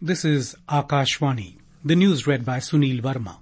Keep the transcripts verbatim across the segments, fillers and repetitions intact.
This is Akashvani. The news read by Sunil Verma.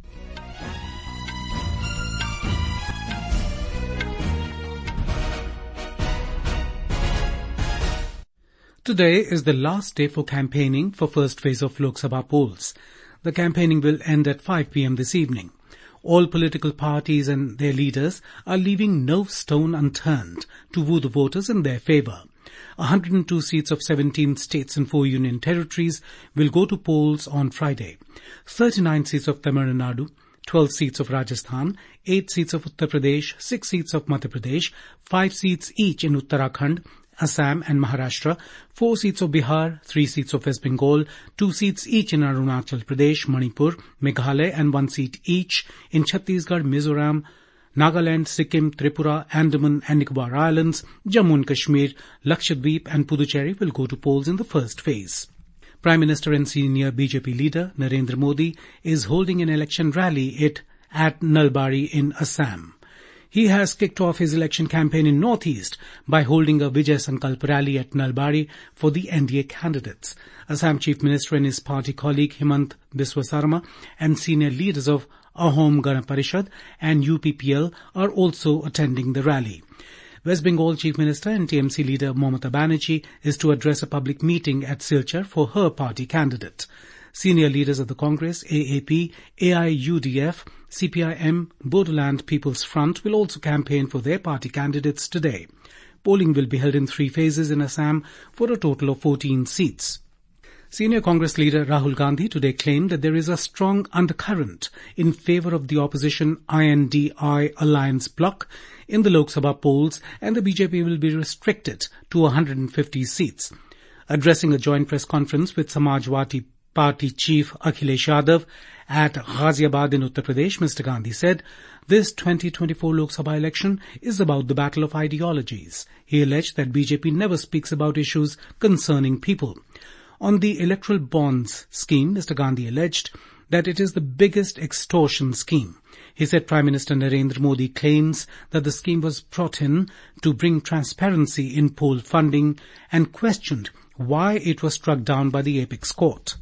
Today is the last day for campaigning for first phase of Lok Sabha polls. The campaigning will end at five p.m. this evening. All political parties and their leaders are leaving no stone unturned to woo the voters in their favour. one hundred two seats of seventeen states and four union territories will go to polls on Friday. thirty-nine seats of Tamil Nadu, twelve seats of Rajasthan, eight seats of Uttar Pradesh, six seats of Madhya Pradesh, five seats each in Uttarakhand, Assam and Maharashtra, four seats of Bihar, three seats of West Bengal, two seats each in Arunachal Pradesh, Manipur, Meghalaya and one seat each in Chhattisgarh, Mizoram, Nagaland, Sikkim, Tripura, Andaman and Nicobar Islands, Jammu and Kashmir, Lakshadweep and Puducherry will go to polls in the first phase. Prime Minister and senior B J P leader Narendra Modi is holding an election rally at, at Nalbari in Assam. He has kicked off his election campaign in Northeast by holding a Vijay Sankalp rally at Nalbari for the N D A candidates. Assam Chief Minister and his party colleague Himant Biswa Sarma and senior leaders of Ahom Gana Parishad and U P P L are also attending the rally. West Bengal Chief Minister and T M C leader Mamata Banerjee is to address a public meeting at Silchar for her party candidate. Senior leaders of the Congress, A A P, A I U D F, C P I M, Bodoland People's Front will also campaign for their party candidates today. Polling will be held in three phases in Assam for a total of fourteen seats. Senior Congress leader Rahul Gandhi today claimed that there is a strong undercurrent in favour of the opposition I N D I alliance bloc in the Lok Sabha polls and the B J P will be restricted to one hundred fifty seats. Addressing a joint press conference with Samajwadi Party Chief Akhilesh Yadav at Ghaziabad in Uttar Pradesh, Mister Gandhi said, this twenty twenty-four Lok Sabha election is about the battle of ideologies. He alleged that B J P never speaks about issues concerning people. On the electoral bonds scheme, Mister Gandhi alleged that it is the biggest extortion scheme. He said Prime Minister Narendra Modi claims that the scheme was brought in to bring transparency in poll funding and questioned why it was struck down by the apex court.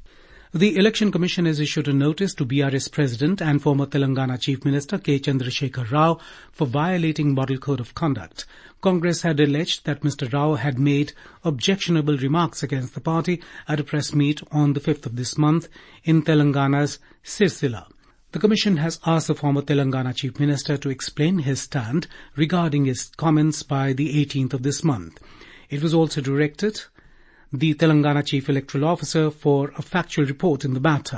The Election Commission has issued a notice to B R S President and former Telangana Chief Minister K. Chandrasekhar Rao for violating Model Code of Conduct. Congress had alleged that Mister Rao had made objectionable remarks against the party at a press meet on the fifth of this month in Telangana's Sirsila. The Commission has asked the former Telangana Chief Minister to explain his stand regarding his comments by the eighteenth of this month. It was also directed the Telangana Chief Electoral Officer for a factual report in the matter.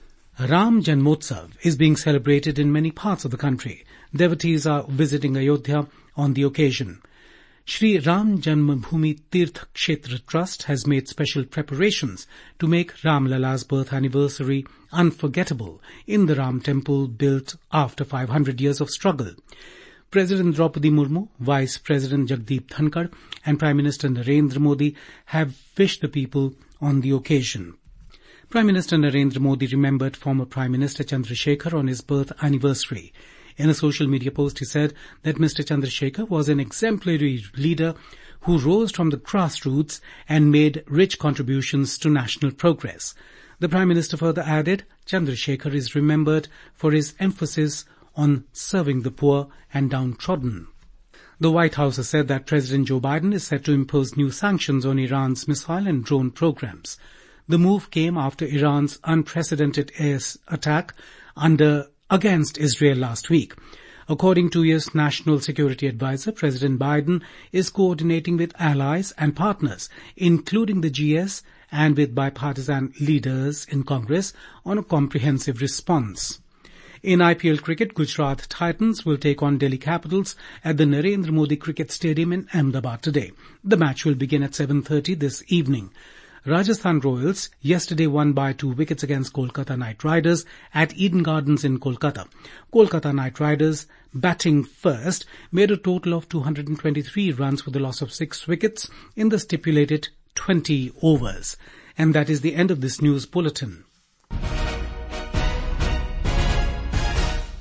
Ram Janmotsav is being celebrated in many parts of the country. Devotees are visiting Ayodhya on the occasion. Shri Ram Janmabhoomi Tirth Kshetra Trust has made special preparations to make Ram Lala's birth anniversary unforgettable in the Ram temple built after five hundred years of struggle. President Draupadi Murmu, Vice President Jagdeep Dhankar and Prime Minister Narendra Modi have wished the people on the occasion. Prime Minister Narendra Modi remembered former Prime Minister Chandrasekhar on his birth anniversary. In a social media post, he said that Mister Chandrasekhar was an exemplary leader who rose from the grassroots and made rich contributions to national progress. The Prime Minister further added, Chandrasekhar is remembered for his emphasis on serving the poor and downtrodden. The White House has said that President Joe Biden is set to impose new sanctions on Iran's missile and drone programs. The move came after Iran's unprecedented air attack under against Israel last week. According to U S National Security Advisor, President Biden is coordinating with allies and partners, including the G S and with bipartisan leaders in Congress on a comprehensive response. In I P L cricket, Gujarat Titans will take on Delhi Capitals at the Narendra Modi Cricket Stadium in Ahmedabad today. The match will begin at seven thirty this evening. Rajasthan Royals yesterday won by two wickets against Kolkata Knight Riders at Eden Gardens in Kolkata. Kolkata Knight Riders, batting first, made a total of two hundred twenty-three runs with a loss of six wickets in the stipulated twenty overs. And that is the end of this news bulletin.